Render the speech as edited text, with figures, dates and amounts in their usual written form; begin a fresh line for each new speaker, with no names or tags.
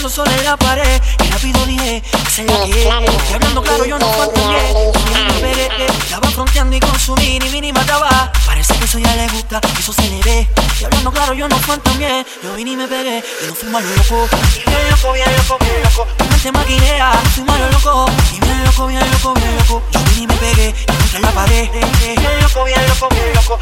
escribiendo solo en la pared. Y rápido dije, esa es la que es. Y hablando claro yo no fantaseé. Me pegué, estaba fronteando y con su mini mataba. Parece que eso ya le gusta, eso se le ve. Y hablando claro yo no fantaseé. Yo vine y me pegué y nos fuimos a lo loco. Bien loco, bien loco, bien loco.